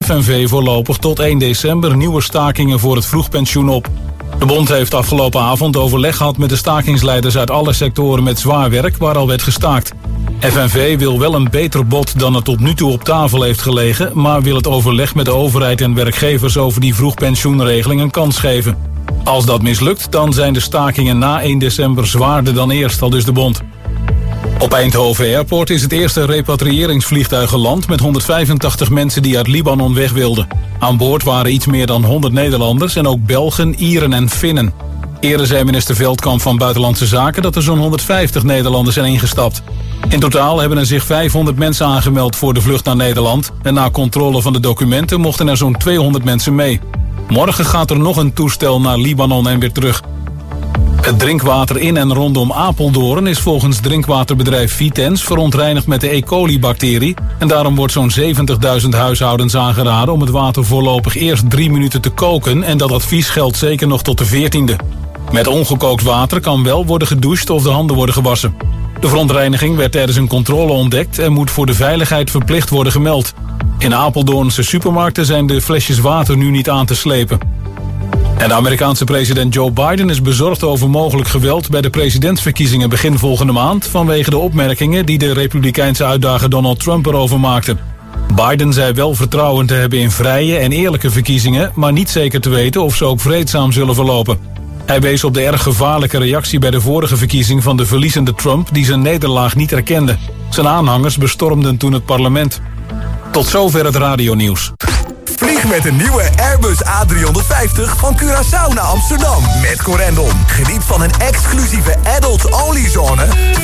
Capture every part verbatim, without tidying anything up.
F N V voorlopig tot één december nieuwe stakingen voor het vroegpensioen op. De bond heeft afgelopen avond overleg gehad met de stakingsleiders uit alle sectoren met zwaar werk waar al werd gestaakt. F N V wil wel een beter bod dan er tot nu toe op tafel heeft gelegen, maar wil het overleg met de overheid en werkgevers over die vroegpensioenregeling een kans geven. Als dat mislukt, dan zijn de stakingen na één december zwaarder dan eerst, aldus de bond. Op Eindhoven Airport is het eerste repatriëringsvliegtuig geland met honderdvijfentachtig mensen die uit Libanon weg wilden. Aan boord waren iets meer dan honderd Nederlanders en ook Belgen, Ieren en Finnen. Eerder zei minister Veldkamp van Buitenlandse Zaken dat er zo'n honderdvijftig Nederlanders zijn ingestapt. In totaal hebben er zich vijfhonderd mensen aangemeld voor de vlucht naar Nederland en na controle van de documenten mochten er zo'n tweehonderd mensen mee. Morgen gaat er nog een toestel naar Libanon en weer terug. Het drinkwater in en rondom Apeldoorn is volgens drinkwaterbedrijf Vitens verontreinigd met de E. coli-bacterie. En daarom wordt zo'n zeventigduizend huishoudens aangeraden om het water voorlopig eerst drie minuten te koken. En dat advies geldt zeker nog tot de veertiende. Met ongekookt water kan wel worden gedoucht of de handen worden gewassen. De verontreiniging werd tijdens een controle ontdekt en moet voor de veiligheid verplicht worden gemeld. In Apeldoornse supermarkten zijn de flesjes water nu niet aan te slepen. En de Amerikaanse president Joe Biden is bezorgd over mogelijk geweld bij de presidentsverkiezingen begin volgende maand vanwege de opmerkingen die de republikeinse uitdager Donald Trump erover maakte. Biden zei wel vertrouwen te hebben in vrije en eerlijke verkiezingen, maar niet zeker te weten of ze ook vreedzaam zullen verlopen. Hij wees op de erg gevaarlijke reactie bij de vorige verkiezing van de verliezende Trump die zijn nederlaag niet erkende. Zijn aanhangers bestormden toen het parlement. Tot zover het radionieuws. Vlieg met een nieuwe Airbus A driehonderdvijftig van Curaçao naar Amsterdam met Corendon. Geniet van een exclusieve adult-only zone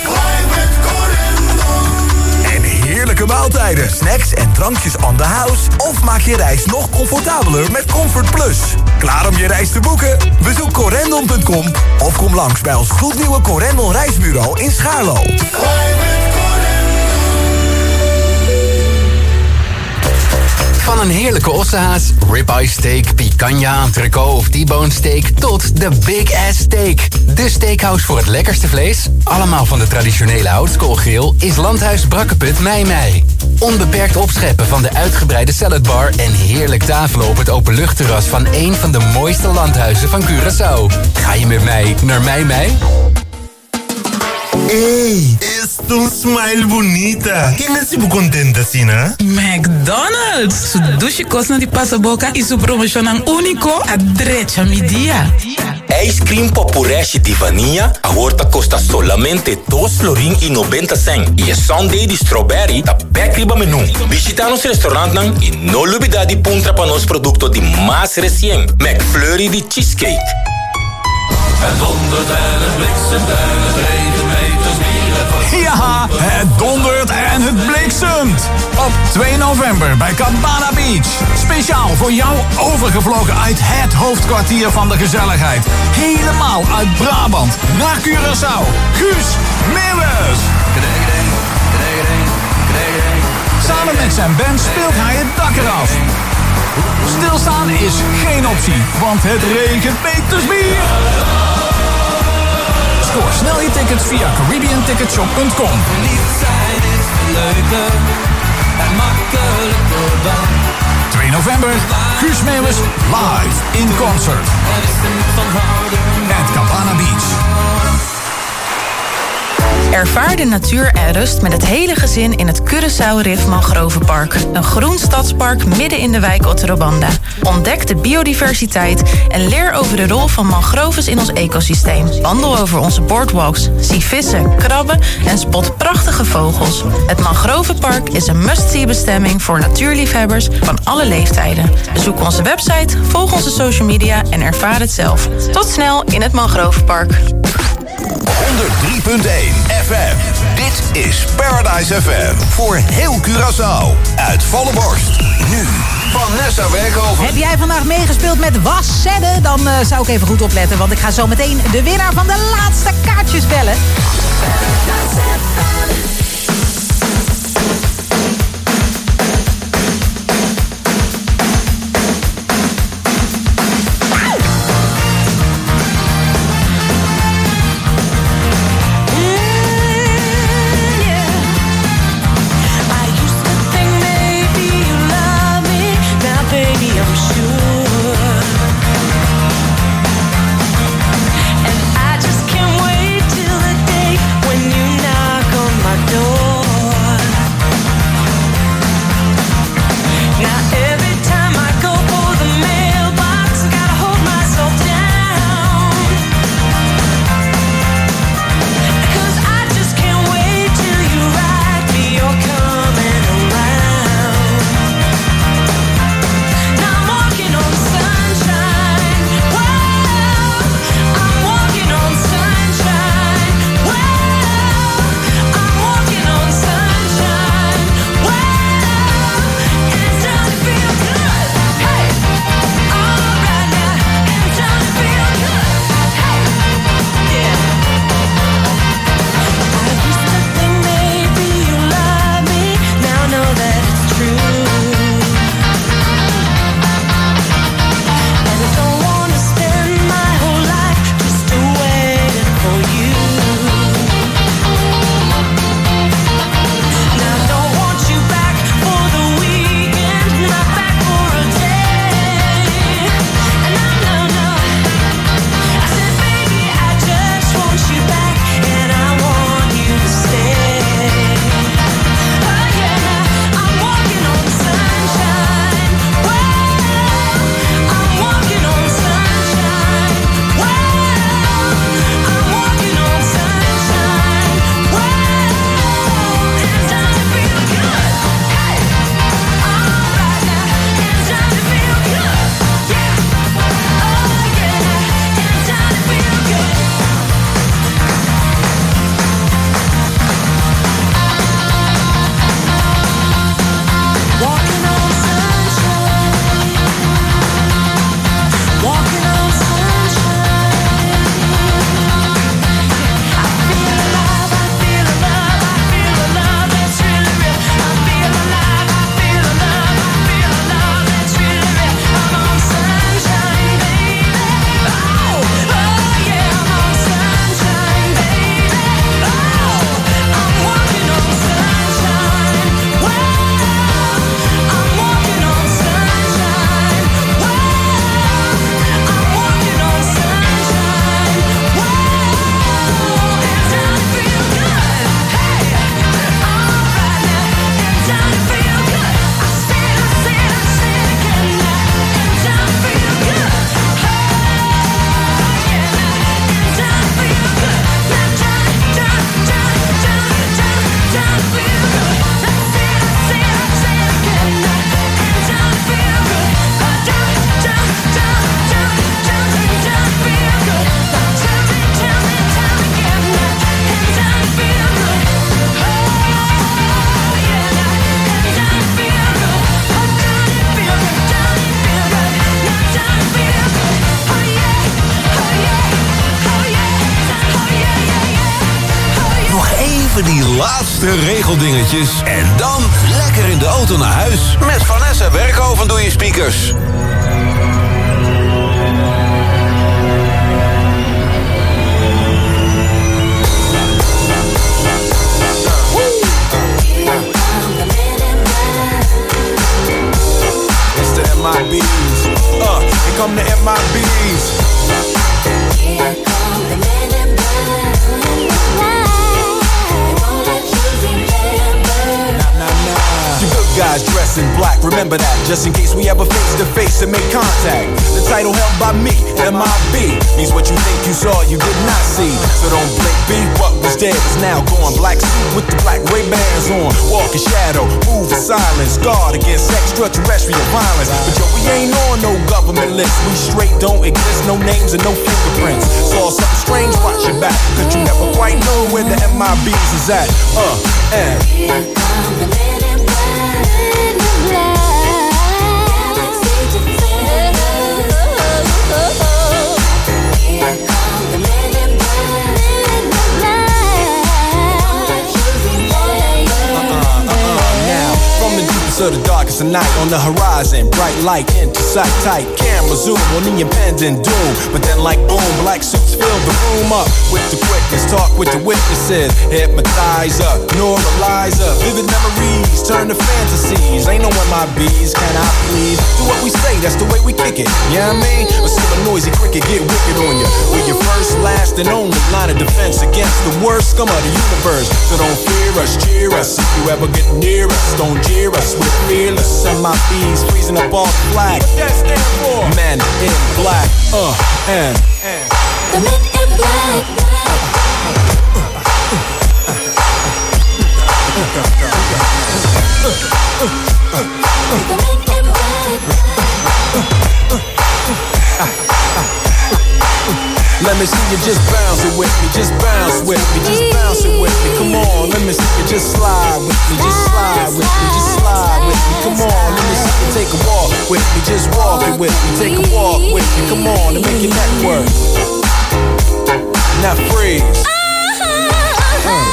en heerlijke maaltijden, snacks en drankjes on the house. Of maak je reis nog comfortabeler met Comfort Plus. Klaar om je reis te boeken? Bezoek corendon punt com of kom langs bij ons gloednieuwe Corendon reisbureau in Schaarlo. Van een heerlijke ossehaas, ribeye steak, picanha, entrecote of T-bone steak tot de Big Ass Steak. De steakhouse voor het lekkerste vlees, allemaal van de traditionele houtskoolgrill, is Landhuis Brakkeput Mei Mei. Onbeperkt opscheppen van de uitgebreide saladbar en heerlijk tafelen op het openluchtterras van een van de mooiste landhuizen van Curaçao. Ga je met mij naar Mei Mei? Ei, es tu smile bonita. Que me sigo contenta assim, né? McDonald's. Su dushi cosna di passaboca e su promocionan único a drecha mi dia. Ice cream popureste de vanilla a horta costa solamente dos florin e noventa cent. E a sundae di strawberry da backriba menu. Visita nos restaurant nang e no olvida di puntra pa nos producto di más recién. McFlurry di cheesecake. Het dondert en het bliksemt en het regent meters bier. Ja, het dondert en het bliksemt. Op twee november bij Cabana Beach. Speciaal voor jou overgevlogen uit het hoofdkwartier van de gezelligheid. Helemaal uit Brabant naar Curaçao. Guus Meeuwis. Samen met zijn band speelt hij het dak eraf. Stilstaan is geen optie, want het regent meters bier. Scoor snel je tickets via Caribbean Ticketshop punt com. Verliefd zijn is leuker en makkelijker dan. twee november, Guus Meeuwis live in concert. At Cabana Beach. Ervaar de natuur en rust met het hele gezin in het Curaçao Riff Mangrovenpark. Een groen stadspark midden in de wijk Otterobanda. Ontdek de biodiversiteit en leer over de rol van mangroves in ons ecosysteem. Wandel over onze boardwalks, zie vissen, krabben en spot prachtige vogels. Het Mangrovenpark is een must-see bestemming voor natuurliefhebbers van alle leeftijden. Bezoek onze website, volg onze social media en ervaar het zelf. Tot snel in het Mangrovenpark. honderd drie punt één F M. Dit is Paradise F M. Voor heel Curaçao. Uit volle borst. Nu Vanessa Werkhoven. Heb jij vandaag meegespeeld met Wassede? Dan uh, zou ik even goed opletten, want ik ga zo meteen de winnaar van de laatste kaartjes bellen. Now laatste regeldingetjes en dan lekker in de auto naar huis. Met Vanessa Werkhoven doe je speakers. M I B's, uh, here come the M I B's. Here come the men in black. Won't let you remember. Nah, nah, nah. You good guys dressed in black, remember that. Just in case we ever face to face and make contact. The title held by me, M I B, means what you think you saw, you did not see. So don't blink, be what was dead is now gone. Black suit with the black Ray-Bans on. Walk in shadow, move in silence. Guard against extraterrestrial violence. But yo, we ain't on no government list. We straight don't exist, no names and no fingerprints. Saw something strange, watch your back. Cause you never quite know where the M I B's is at. Uh, and here come the men in black. Men in black. Galaxy defender. Here come the men in black. Men in black. Uh-uh, uh-uh, now, from the deepest of the darkest of night, on the horizon, bright light into sight tight. Camera zoom on the impending doom. But then like boom, black suits fill the room up with the quickness. Talk with the witnesses. Hypnotizer, neuralizer. Vivid memories turn to fantasies. Ain't no M I B's, can I please? Do what we say, that's the way we kick it. Yeah, you know I mean? Or still a noisy cricket get wicked on you. We're your first, last, and only line of defense against the worst scum of the universe. So don't fear us, cheer us. If you ever get near us, don't jeer us. We're fearless. M I B's freezing up all the flag. What that stand for? Men in black. Uh, and, and. The men in black. Let me see you just bounce it with me, just bounce with me, just bounce it with me. Come on, let me see you just slide with me, just slide with me, just slide with me. Come on, let me see you take a walk with me, just walk it with me, take a walk with me. Come on, and make your neck work. Now freeze. Uh.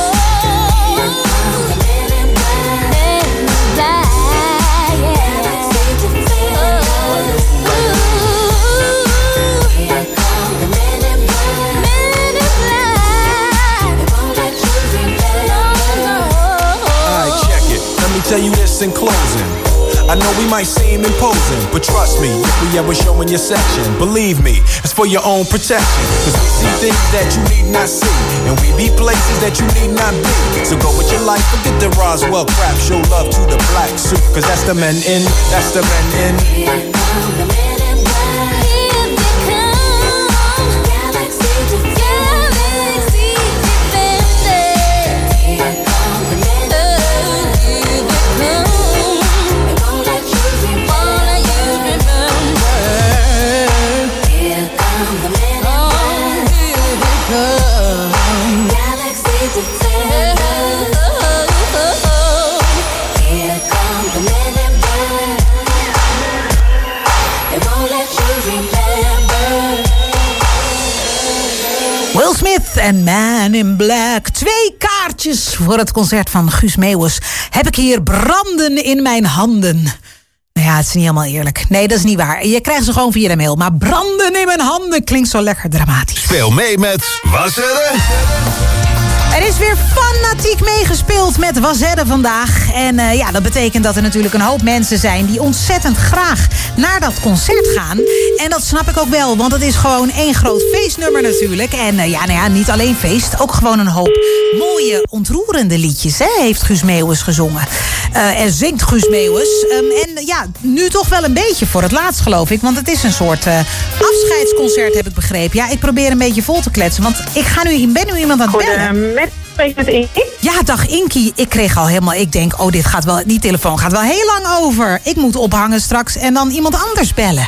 Tell you this in closing. I know we might seem imposing, but trust me, if we ever show in your section, believe me, it's for your own protection. Cause we see things that you need not see, and we be places that you need not be. So go with your life, forget the Roswell crap. Show love to the black suit, cause that's the men in, that's the men in. Here come the men in black. Here they come. Galaxy defender. Galaxy defender. Here come the men in black. Will Smith en Man in Black. Twee kaartjes voor het concert van Guus Meeuwis heb ik hier branden in mijn handen. Nou ja, het is niet helemaal eerlijk. Nee, dat is niet waar. Je krijgt ze gewoon via de mail. Maar branden in mijn handen klinkt zo lekker dramatisch. Speel mee met Wazedde. Er is weer fanatiek meegespeeld met Wazedde vandaag. En uh, ja, dat betekent dat er natuurlijk een hoop mensen zijn die ontzettend graag naar dat concert gaan. En dat snap ik ook wel, want het is gewoon één groot feestnummer natuurlijk. En uh, ja, nou ja, niet alleen feest, ook gewoon een hoop mooie, ontroerende liedjes, hè, heeft Guus Meeuwis gezongen. Uh, en zingt Guus Meeuwis. Um, en ja, nu toch wel een beetje voor het laatst, geloof ik. Want het is een soort uh, afscheidsconcert, heb ik begrepen. Ja, ik probeer een beetje vol te kletsen, want ik ga nu, ben nu iemand aan het bellen. Met, met Inkie? Ja, dag Inkie. Ik kreeg al helemaal, ik denk, oh, dit gaat wel, die telefoon gaat wel heel lang over. Ik moet ophangen straks en dan iemand anders bellen.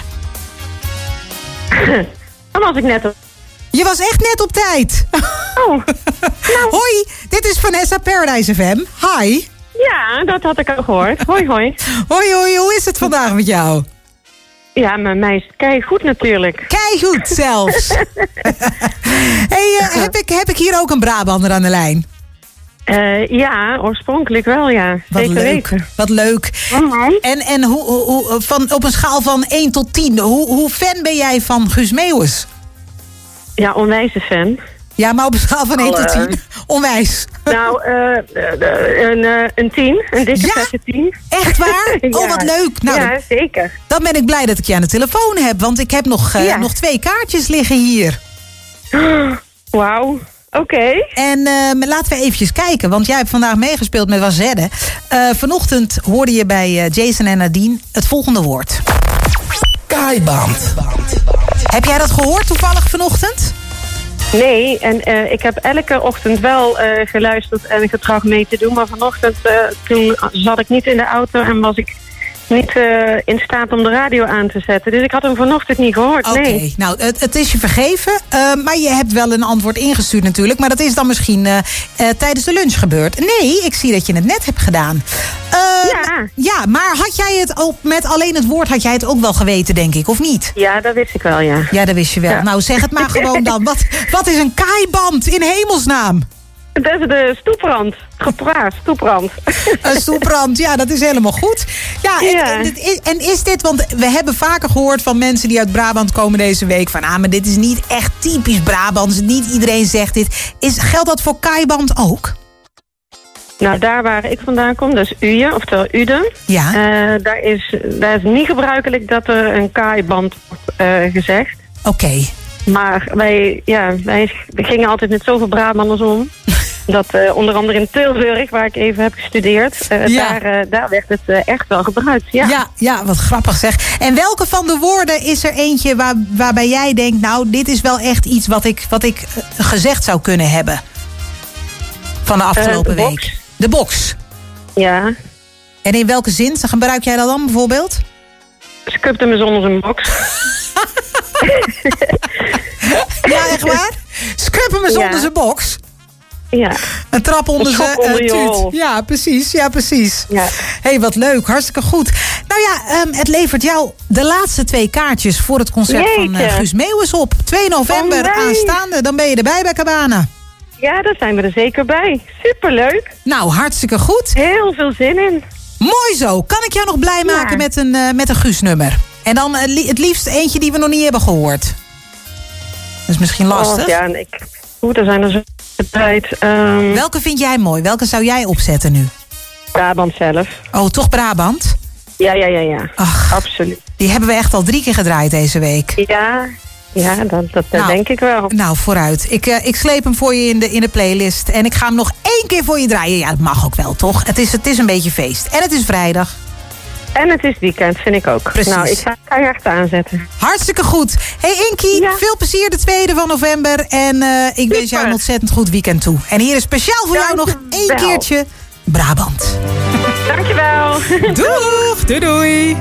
Dan was ik net op. Je was echt net op tijd. Oh. Nou. Hoi, dit is Vanessa Paradise F M. Hi. Ja, dat had ik al gehoord. Hoi, hoi. Hoi, hoi. Hoe is het vandaag met jou? Ja, met mij is het keigoed natuurlijk. Keigoed zelfs. hey, uh, heb, ik, heb ik hier ook een Brabander aan de lijn? Uh, ja, oorspronkelijk wel, ja. Wat Zeker leuk, weten. wat leuk. Uh-huh. En, en hoe, hoe, hoe- van, op een schaal van één tot tien, hoe, hoe fan ben jij van Guus Meeuwis? Ja, onwijze fan. Ja, maar op een schaal van één Alle- tot tien, onwijs. Nou, uh, uh, een, uh, een tien. Een dikke Ja? vette tien. Echt waar? Ja. Oh, wat leuk. Nou, ja, zeker. dan ben ik blij dat ik je aan de telefoon heb, want ik heb nog, uh, Ja. nog twee kaartjes liggen hier. Wauw. Oké. Okay. En uh, laten we eventjes kijken, want jij hebt vandaag meegespeeld met Wazedde. Uh, vanochtend hoorde je bij uh, Jason en Nadine het volgende woord. Kaaiband. Heb jij dat gehoord toevallig vanochtend? Nee, en uh, ik heb elke ochtend wel uh, geluisterd en getracht mee te doen. Maar vanochtend, uh, toen zat ik niet in de auto en was ik niet uh, in staat om de radio aan te zetten. Dus ik had hem vanochtend niet gehoord, Oké, nee. okay, nou, het, het is je vergeven. Uh, maar je hebt wel een antwoord ingestuurd natuurlijk. Maar dat is dan misschien uh, uh, tijdens de lunch gebeurd. Nee, ik zie dat je het net hebt gedaan. Uh, ja. Ja, maar had jij het ook met alleen het woord had jij het ook wel geweten, denk ik, of niet? Ja, dat wist ik wel, ja. Ja, dat wist je wel. Ja. Nou, zeg het maar gewoon dan. Wat, wat is een kaaiband in hemelsnaam? Dat is de stoeprand. Gepraat, stoeprand. Een stoeprand, ja, dat is helemaal goed. Ja, ja. En, en, en is dit, want we hebben vaker gehoord van mensen die uit Brabant komen deze week van, ah, maar dit is niet echt typisch Brabants. Niet iedereen zegt dit. Is, geldt dat voor kaaiband ook? Nou, daar waar ik vandaan kom, dat is Uyen, oftewel Uden. Ja. Uh, daar, is, daar is niet gebruikelijk dat er een kaaiband wordt uh, gezegd. Oké. Okay. Maar wij, ja, wij gingen altijd met zoveel Brabanders om. Dat uh, onder andere in Tilburg, waar ik even heb gestudeerd, uh, ja. daar, uh, daar werd het uh, echt wel gebruikt. Ja. Ja, ja, wat grappig zeg. En welke van de woorden is er eentje waar, waarbij jij denkt, nou, dit is wel echt iets wat ik, wat ik uh, gezegd zou kunnen hebben? Van de afgelopen uh, de week. Box. De box. Ja. En in welke zin gebruik jij dat dan bijvoorbeeld? Scrubde me zonder zijn box. Ja, echt waar? Scruppen me zonder ja. zijn box? Ja. Een trap onder zijn uh, tuut. Ja, precies. Ja, precies. Ja. Hey, wat leuk. Hartstikke goed. Nou ja, um, het levert jou de laatste twee kaartjes voor het concert Jeetje. van uh, Guus Meeuwis op. twee november oh, nee. aanstaande. Dan ben je erbij bij Cabana. Ja, daar zijn we er zeker bij. Superleuk. Nou, hartstikke goed. Heel veel zin in. Mooi zo. Kan ik jou nog blij maken ja. met een, uh, met een Guus-nummer? En dan uh, li- het liefst eentje die we nog niet hebben gehoord. Dat is misschien lastig. Oh, ja, en ik... Oeh, er zijn er zo tijd. Um... Welke vind jij mooi? Welke zou jij opzetten nu? Brabant zelf. Oh, toch Brabant? Ja, ja, ja, ja. Ach, absoluut. Die hebben we echt al drie keer gedraaid deze week. Ja, ja dat, dat nou, denk ik wel. Nou, vooruit. Ik, uh, ik sleep hem voor je in de, in de playlist. En ik ga hem nog één keer voor je draaien. Ja, dat mag ook wel, toch? Het is, het is een beetje feest. En het is vrijdag. En het is weekend, vind ik ook. Precies. Nou, ik ga keihard aanzetten. Hartstikke goed. Hey Inkie, ja. veel plezier de tweede van november. En uh, ik Super. wens jou een ontzettend goed weekend toe. En hier is speciaal voor Dank jou nog één wel. keertje Brabant. Dankjewel. Doeg, doei doei.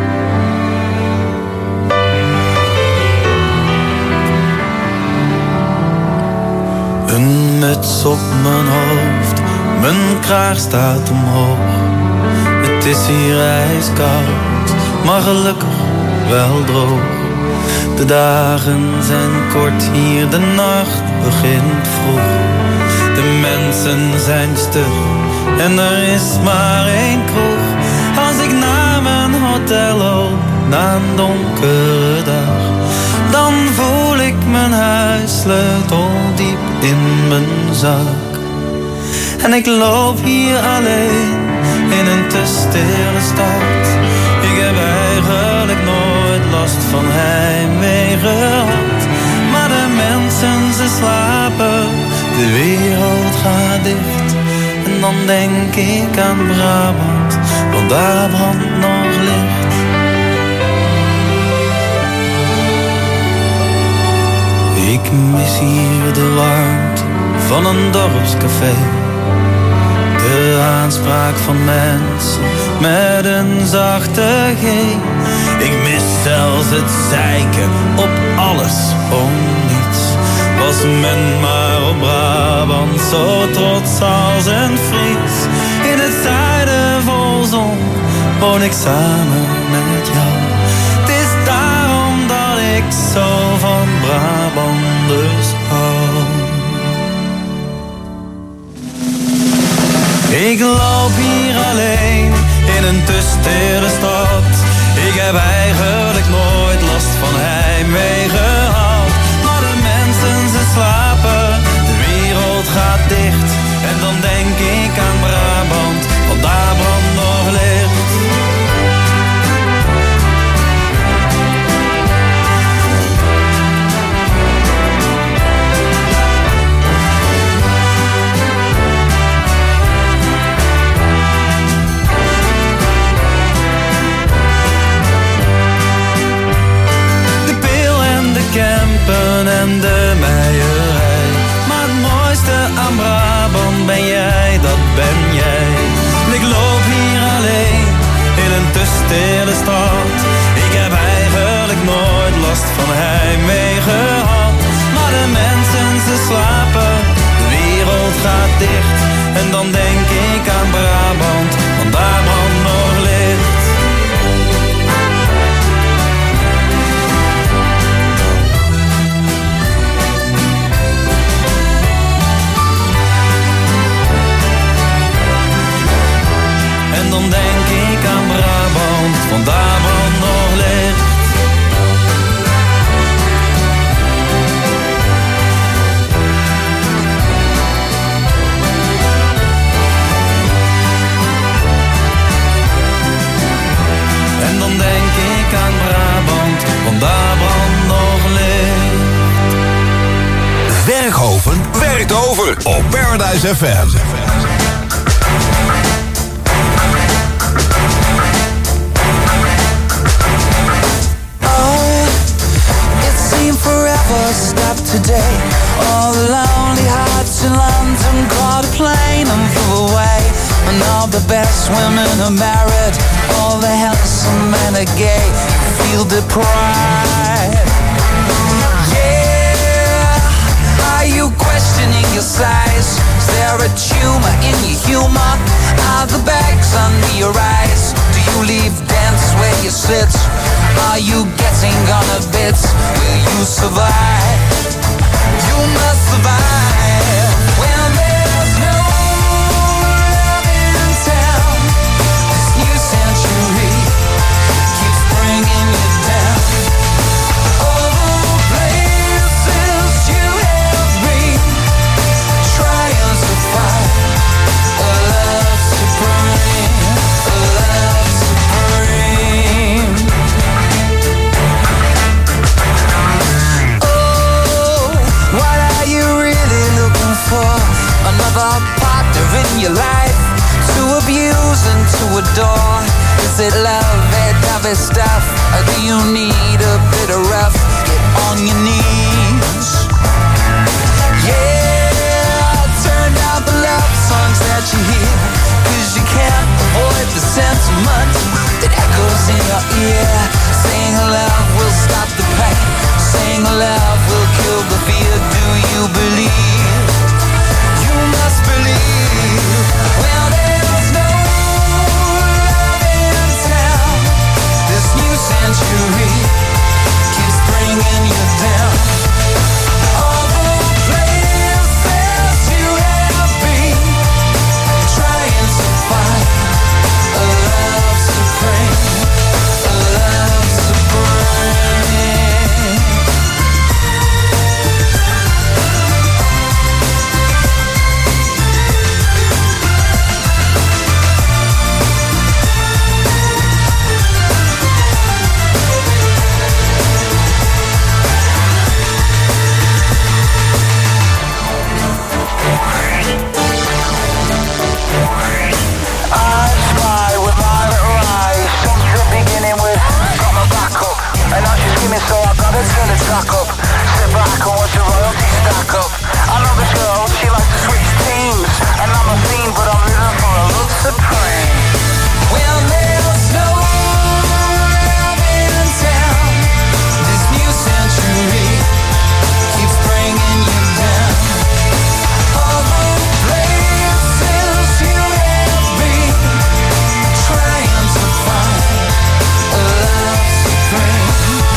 Een muts op mijn hoofd, mijn kraag staat omhoog. Het is hier ijskoud, maar gelukkig wel droog. De dagen zijn kort hier, de nacht begint vroeg. De mensen zijn stug en er is maar één kroeg. Als ik naar mijn hotel loop, na een donkere dag, dan voel ik mijn huissleutel diep in mijn zak. En ik loop hier alleen in een te stille stad. Ik heb eigenlijk nooit last van heimwee gehad. Maar de mensen, ze slapen, de wereld gaat dicht. En dan denk ik aan Brabant, want daar brandt nog licht. Ik mis hier de warmte van een dorpscafé. De aanspraak van mensen met een zachte G. Ik mis zelfs het zeiken op alles om niets. Was men maar op Brabant zo trots als een Fries. In het zuiden vol zon woon ik samen met jou. Het is daarom dat ik zo van Brabanders hou. de stad. Ik heb eigenlijk nooit last van heimwee gehad. Maar de mensen, ze slapen, de wereld gaat dicht. En dan denk ik aan Brabant, want daar brandt nog licht. En dan denk ik aan Brabant, want daar brandt nog licht. En dan denk ik aan Brabant, want daar brandt nog licht. Werkhoven werkt over op Paradise F M. Forever stop today. All the lonely hearts in London caught a plane and flew away. And all the best women are married, all the handsome men are gay. You feel deprived. Yeah, are you questioning your size? Is there a tumor in your humor? Are the bags under your eyes? Do you leave dance where you sit? Are you getting on a bit? Will you survive? You must survive. When there's no love in town, this new century keeps bringing you down. All the places you have been, trying to find a love supreme, a love supreme. What are you really looking for? Another partner in your life to abuse and to adore? Is it love, that heavy stuff? Or do you need a bit of rough? Get on your knees. Yeah, turn down the love songs that you hear, 'cause you can't avoid the sentiment that echoes in your ear. Saying love will stop the pain, saying love will kill the fear. Do you believe? You must believe. Well, there's no love in town. This new century keeps bringing you down. All the places you have been, trying to find a love supreme, a love supreme. So I gotta turn the track up, sit back and watch the royalty stack up. I know this girl, she likes to switch teams, and I'm a fiend, but I'm living for a love supreme. Well, there's no love in town. This new century keeps bringing you down. All the places you have been, trying to find a love supreme.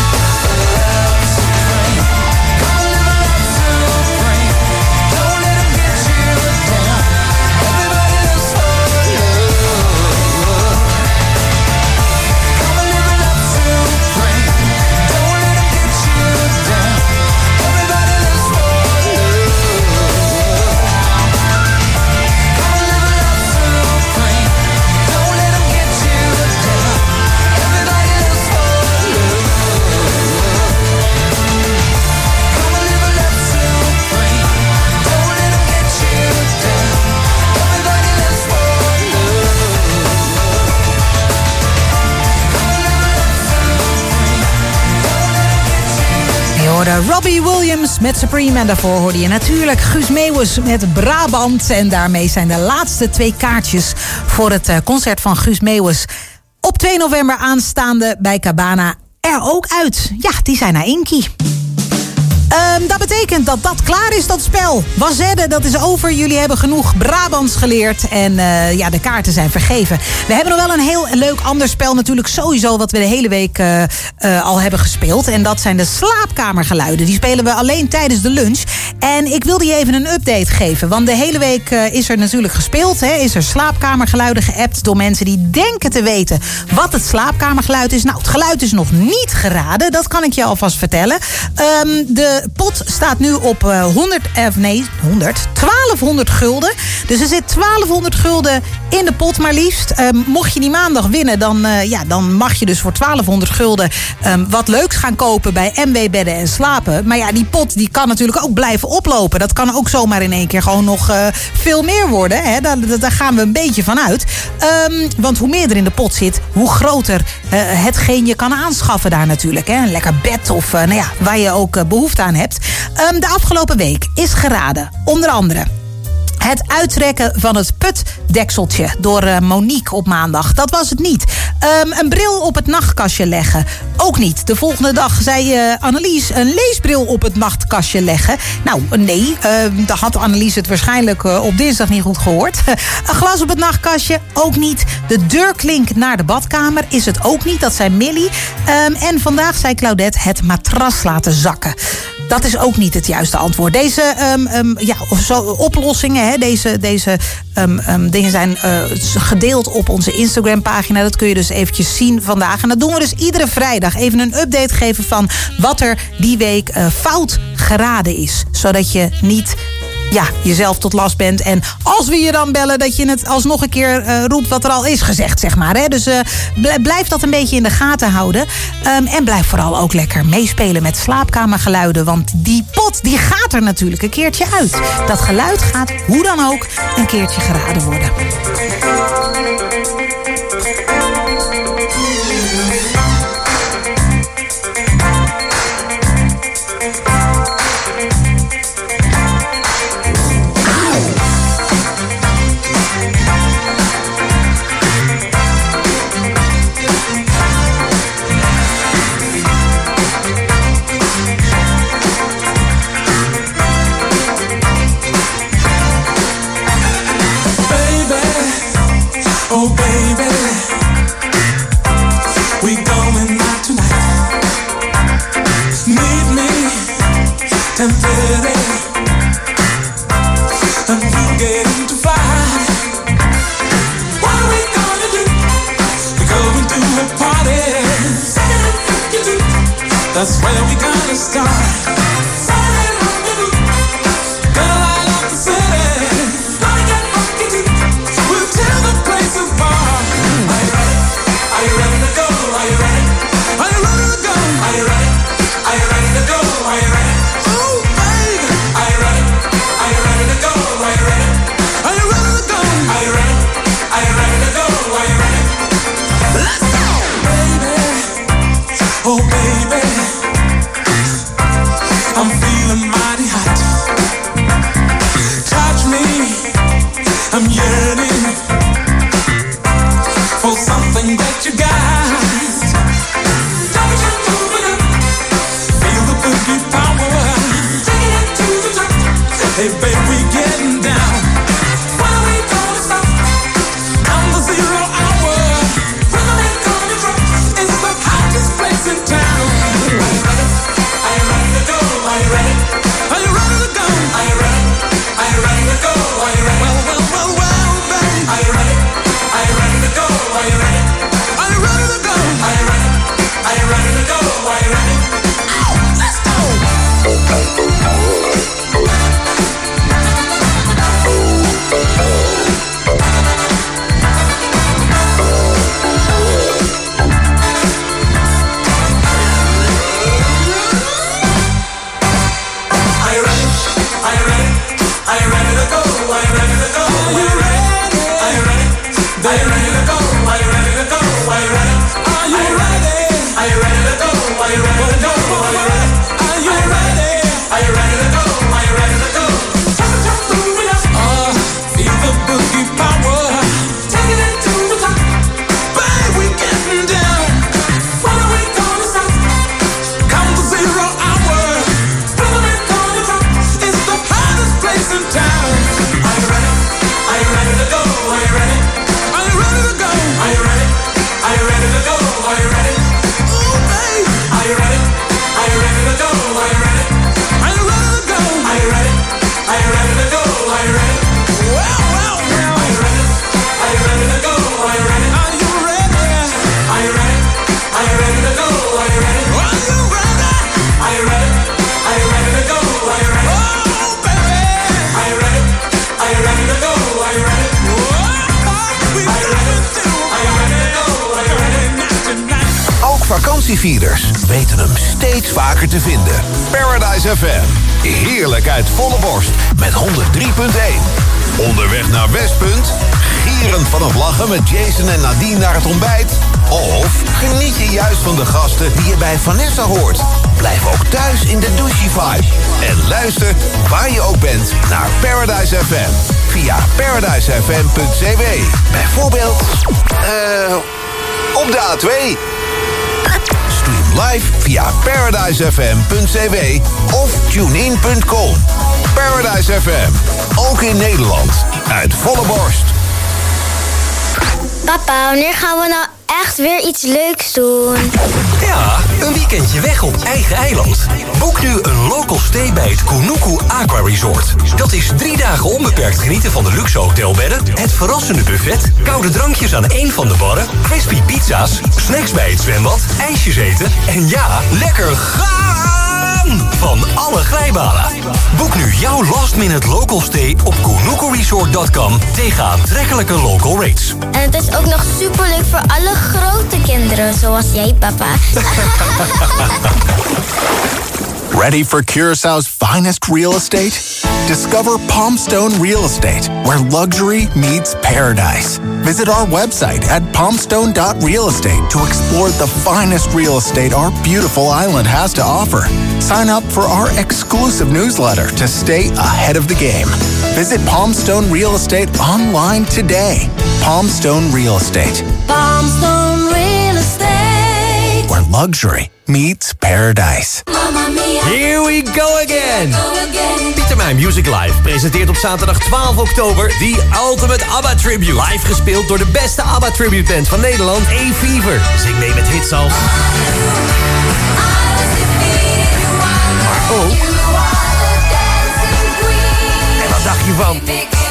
Robbie Williams met Supreme. En daarvoor hoorde je natuurlijk Guus Meeuwis met Brabant. En daarmee zijn de laatste twee kaartjes voor het concert van Guus Meeuwis op twee november aanstaande bij Cabana er ook uit. Ja, die zijn naar Inky. Um, dat betekent dat dat klaar is, dat spel. Wazedde, dat is over. Jullie hebben genoeg Brabants geleerd. En uh, ja, de kaarten zijn vergeven. We hebben nog wel een heel leuk ander spel natuurlijk sowieso... wat we de hele week uh, uh, al hebben gespeeld. En dat zijn de slaapkamergeluiden. Die spelen we alleen tijdens de lunch. En ik wilde je even een update geven. Want de hele week uh, is er natuurlijk gespeeld. Hè, is er slaapkamergeluiden geappt door mensen die denken te weten... wat het slaapkamergeluid is. Nou, het geluid is nog niet geraden. Dat kan ik je alvast vertellen. Um, de De pot staat nu op uh, honderd, eh, nee, honderd, twaalfhonderd gulden. Dus er zit twaalfhonderd gulden in de pot maar liefst. Um, mocht je die maandag winnen, dan, uh, ja, dan mag je dus voor twaalfhonderd gulden... Um, wat leuks gaan kopen bij M W Bedden en Slapen. Maar ja, die pot die kan natuurlijk ook blijven oplopen. Dat kan ook zomaar in één keer gewoon nog uh, veel meer worden. Hè? Daar, daar gaan we een beetje van uit. Um, want hoe meer er in de pot zit, hoe groter uh, hetgeen je kan aanschaffen daar natuurlijk. Hè? Een lekker bed of uh, nou ja, waar je ook uh, behoefte aan hebt. Um, de afgelopen week is geraden, onder andere... het uittrekken van het putdekseltje door uh, Monique op maandag. Dat was het niet. Um, een bril op het nachtkastje leggen. Ook niet. De volgende dag zei uh, Annelies een leesbril op het nachtkastje leggen. Nou, nee. Uh, dan had Annelies het waarschijnlijk uh, op dinsdag niet goed gehoord. Een glas op het nachtkastje. Ook niet. De deurklink naar de badkamer is het ook niet. Dat zei Millie. Um, en vandaag zei Claudette het matras laten zakken. Dat is ook niet het juiste antwoord. Deze um, um, ja, zo, oplossingen, hè, deze, deze um, um, dingen zijn uh, gedeeld op onze Instagram-pagina. Dat kun je dus eventjes zien vandaag. En dat doen we dus iedere vrijdag. Even een update geven van wat er die week uh, fout geraden is. Zodat je niet... ja, jezelf tot last bent. En als we je dan bellen, dat je het alsnog een keer uh, roept wat er al is gezegd, zeg maar. Hè? Dus uh, blijf dat een beetje in de gaten houden. Um, en blijf vooral ook lekker meespelen met slaapkamergeluiden. Want die pot, die gaat er natuurlijk een keertje uit. Dat geluid gaat, hoe dan ook, een keertje geraden worden. Oh baby, we going out tonight. Meet me ten thirty, and we get into fight. What are we gonna do? We're going to a party. That's where we gonna start. Hey baby, we getting down. When are we gonna stop? I'm the zero hour. When are we gonna drop? It's the hottest place in town. vakantievierders weten hem steeds vaker te vinden. Paradise F M. Heerlijk uit volle borst met honderd drie punt één. Onderweg naar Westpunt? Gierend van het lachen met Jason en Nadine naar het ontbijt? Of geniet je juist van de gasten die je bij Vanessa hoort? Blijf ook thuis in de douche-vibe. En luister waar je ook bent naar Paradise F M. Via paradise f m punt c w. Bijvoorbeeld, eh, op de A twee. Stream live via paradise f m punt c w of tune in punt com. Paradise F M, ook in Nederland, uit volle borst. Papa, wanneer gaan we nou echt weer iets leuks doen? Ja, een weekendje weg op eigen eiland. Boek nu een local stay bij het Kunuku Aqua Resort. Dat is drie dagen onbeperkt genieten van de luxe hotelbedden, het verrassende buffet, koude drankjes aan één van de barren, crispy pizza's, snacks bij het zwembad, ijsjes eten en ja, lekker gaan van alle glijbanen. Boek nu jouw last minute local stay op kunuku resort punt com tegen aantrekkelijke local rates. En het is ook nog superleuk voor alle grote kinderen, zoals jij, papa. Ready for Curaçao's finest real estate? Discover Palmstone Real Estate, where luxury meets paradise. Visit our website at palmstone dot real estate to explore the finest real estate our beautiful island has to offer. Sign up for our exclusive newsletter to stay ahead of the game. Visit Palmstone Real Estate online today. Palmstone Real Estate, Palmstone Real Estate, where luxury meets paradise. Here we go again! Pieter Mijn Music Live presenteert op zaterdag twaalf oktober The Ultimate ABBA Tribute. Live gespeeld door de beste ABBA Tribute band van Nederland, A-Fever. Zing mee met hits als... Maar ook... En wat dacht je van...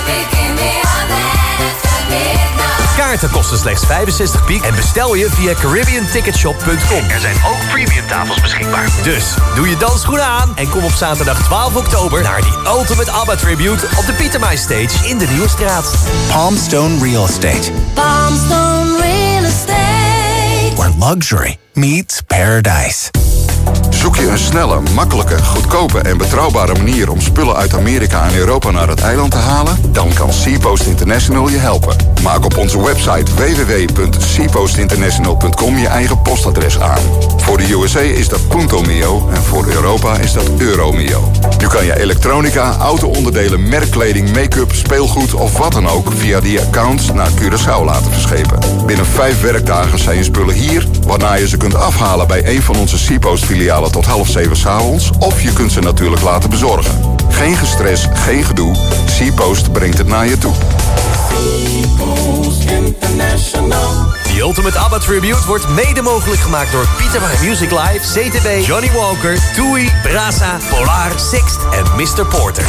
Kaarten kosten slechts vijfenzestig piek en bestel je via caribbean ticket shop punt com. Er zijn ook premium tafels beschikbaar. Dus doe je dansschoenen aan en kom op zaterdag twaalf oktober naar die Ultimate ABBA Tribute op de Pieter Mijn Stage in de Nieuwe Straat. Palmstone Real Estate, Palmstone Real Estate, where luxury meets paradise. Zoek je een snelle, makkelijke, goedkope en betrouwbare manier om spullen uit Amerika en Europa naar het eiland te halen? Dan kan SeaPost International je helpen. Maak op onze website w w w punt seapost international punt com je eigen postadres aan. Voor de U S A is dat Punto Mio en voor Europa is dat Euromio. Nu kan je elektronica, auto-onderdelen, merkkleding, make-up, speelgoed of wat dan ook via die accounts naar Curaçao laten verschepen. Binnen vijf werkdagen zijn je spullen hier, waarna je ze kunt afhalen bij een van onze SeaPost filialen tot half zeven 's avonds, of je kunt ze natuurlijk laten bezorgen. Geen gestress, geen gedoe. SeaPost brengt het naar je toe. The Ultimate ABBA Tribute wordt mede mogelijk gemaakt door Pieter Mijn Music Live, C T B, Johnny Walker, Toei, Brasa, Polar, Sixt en mister Porter.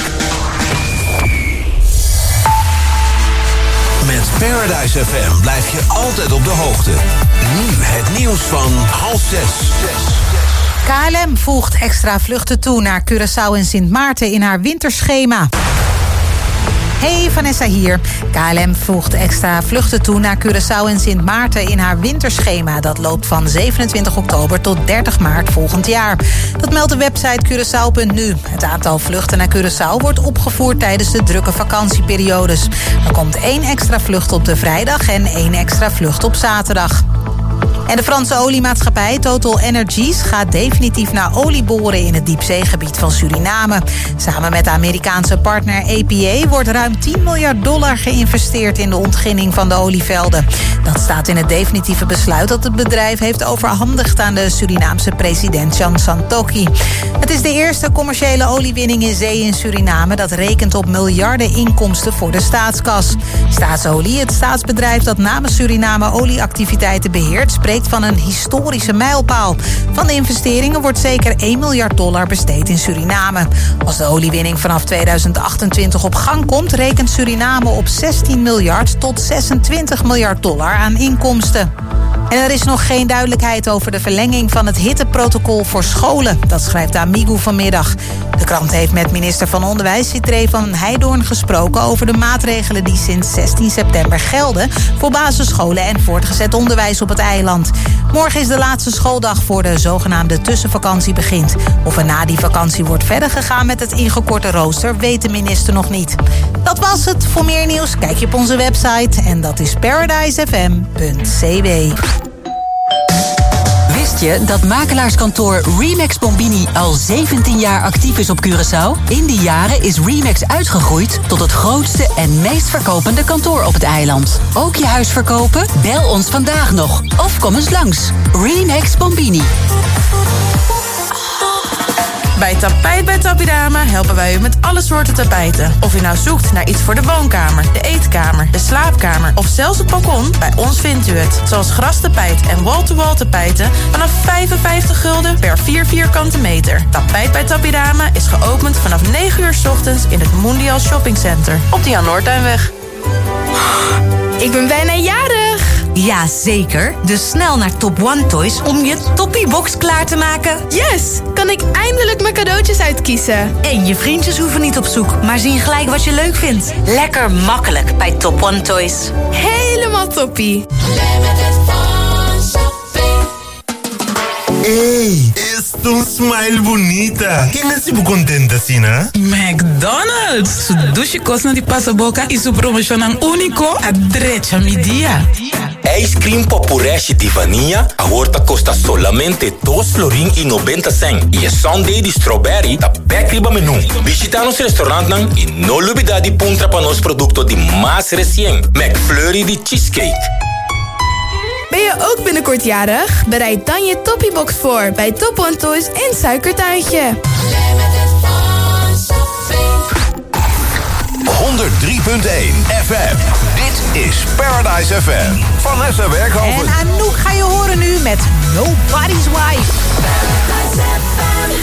Met Paradise F M blijf je altijd op de hoogte. Nu het nieuws van half zes. K L M voegt extra vluchten toe naar Curaçao en Sint Maarten in haar winterschema. Hey, Vanessa hier. K L M voegt extra vluchten toe naar Curaçao en Sint Maarten in haar winterschema. Dat loopt van zevenentwintig oktober tot dertig maart volgend jaar. Dat meldt de website Curaçao punt nu. Het aantal vluchten naar Curaçao wordt opgevoerd tijdens de drukke vakantieperiodes. Er komt één extra vlucht op de vrijdag en één extra vlucht op zaterdag. En de Franse oliemaatschappij Total Energies gaat definitief naar olie boren in het diepzeegebied van Suriname. Samen met de Amerikaanse partner A P A wordt ruim tien miljard dollar geïnvesteerd in de ontginning van de olievelden. Dat staat in het definitieve besluit dat het bedrijf heeft overhandigd aan de Surinaamse president Jan Santokki. Het is de eerste commerciële oliewinning in zee in Suriname dat rekent op miljarden inkomsten voor de staatskas. Staatsolie, het staatsbedrijf dat namens Suriname olieactiviteiten beheert, spreekt van een historische mijlpaal. Van de investeringen wordt zeker één miljard dollar besteed in Suriname. Als de oliewinning vanaf tweeduizend achtentwintig op gang komt, rekent Suriname op zestien miljard tot zesentwintig miljard dollar aan inkomsten. En er is nog geen duidelijkheid over de verlenging van het hitteprotocol voor scholen. Dat schrijft Amigo vanmiddag. De krant heeft met minister van Onderwijs Citré van Heidoorn gesproken over de maatregelen die sinds zestien september gelden voor basisscholen en voortgezet onderwijs op het eiland. Morgen is de laatste schooldag voor de zogenaamde tussenvakantie begint. Of er na die vakantie wordt verder gegaan met het ingekorte rooster, weet de minister nog niet. Dat was het. Voor meer nieuws kijk je op onze website en dat is paradise f m punt c w. Wist je dat makelaarskantoor Remax Bombini al zeventien jaar actief is op Curaçao? In die jaren is Remax uitgegroeid tot het grootste en meest verkopende kantoor op het eiland. Ook je huis verkopen? Bel ons vandaag nog of kom eens langs. Remax Bombini. Bij Tapijt bij Tapidama helpen wij u met alle soorten tapijten. Of u nou zoekt naar iets voor de woonkamer, de eetkamer, de slaapkamer of zelfs het balkon, bij ons vindt u het. Zoals grastapijt en wall-to-wall tapijten vanaf vijfenvijftig gulden per vier vierkante meter. Tapijt bij Tapidama is geopend vanaf negen uur 's ochtends in het Mondial Shopping Center op de Jan Noordtuinweg. Ik ben bijna jarig! Ja, zeker. Dus snel naar Top One Toys om je toppie-box klaar te maken. Yes! Kan ik eindelijk mijn cadeautjes uitkiezen? En je vriendjes hoeven niet op zoek, maar zien gelijk wat je leuk vindt. Lekker makkelijk bij Top One Toys. Helemaal toppie. Hey, es tu smile bonita. ¿Qué me sibu contenta, Sina? McDonald's. Su douche kost di pasaboca e su promocionan unico a Drecha Media. Ice cream papureshi di vanilla a horta costa solamente dos florin y noventa cent. Y sundae di strawberry da backriba menu. Visita nos restaurant nang y no olvida di puntra pa nos producto di más recién. McFlurry di cheesecake. Ben je ook binnenkort jarig? Bereid dan je toppiebox voor bij Top One Toys in Suikertuintje. honderd drie punt één F M. Dit is Paradise F M. Vanessa Werkhoven. En Anouk ga je horen nu met Nobody's Wife. Paradise F M.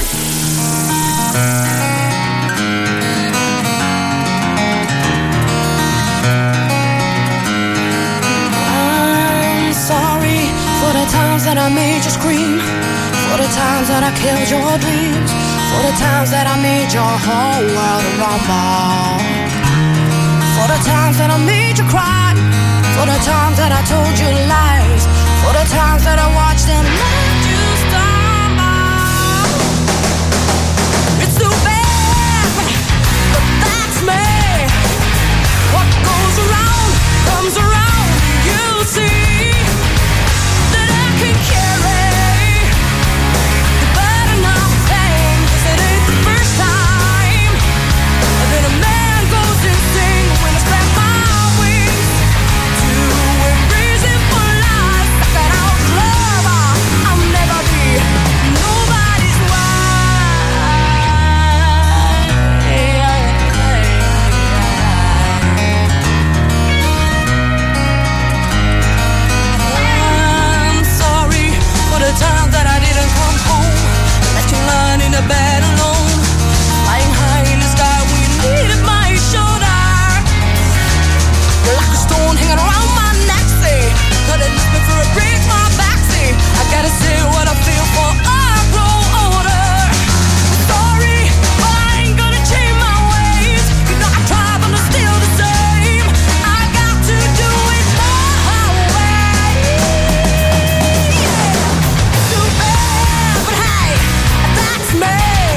For the times that I made you scream, for the times that I killed your dreams, for the times that I made your whole world rumble, for the times that I made you cry, for the times that I told you lies, for the times that I watched and let you stumble. It's too bad, but that's me. What goes around comes around, you'll see. Times that I didn't come home, left you lying in the bed alone, flying high in the sky when you needed my shoulder. You're like a stone hanging around my neck, say, couldn't lift me through it, break my back, say, I gotta say what I feel for I grow older. Sorry, but I ain't gonna change my ways. You know I try, but I'm still the same. I got to do it my way. Me.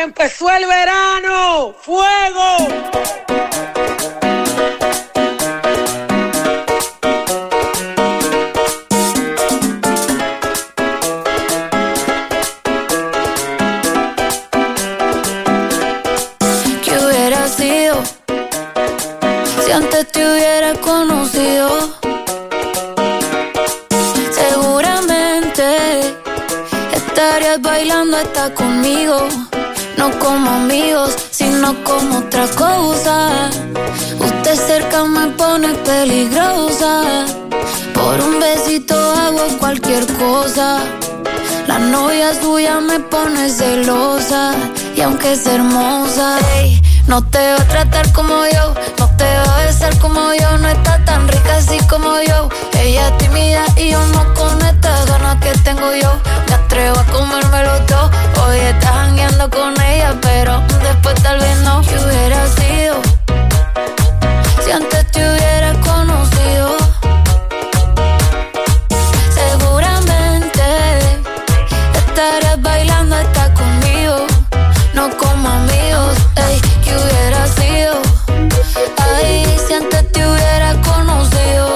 empezó el verano. ¡Fuego! ¿Qué hubiera sido si antes te hubiera conocido? Seguramente estarías bailando hasta conmigo. No como amigos, sino como otra cosa. Usted cerca me pone peligrosa. Por un besito hago cualquier cosa. La novia suya me pone celosa. Y aunque es hermosa, ey, no te va a tratar como yo, no te va a besar como yo. No está tan rica así como yo. Ella es tímida y yo no con estas ganas que tengo yo. Me atrevo a comérmelo todo. Hoy estás jangueando con ella, pero después tal vez no. ¿Qué hubiera sido si antes te hubiera conocido? Seguramente estarías bailando hasta conmigo. No como amigos, ey, ¿qué hubiera sido? Ay, si antes te hubiera conocido.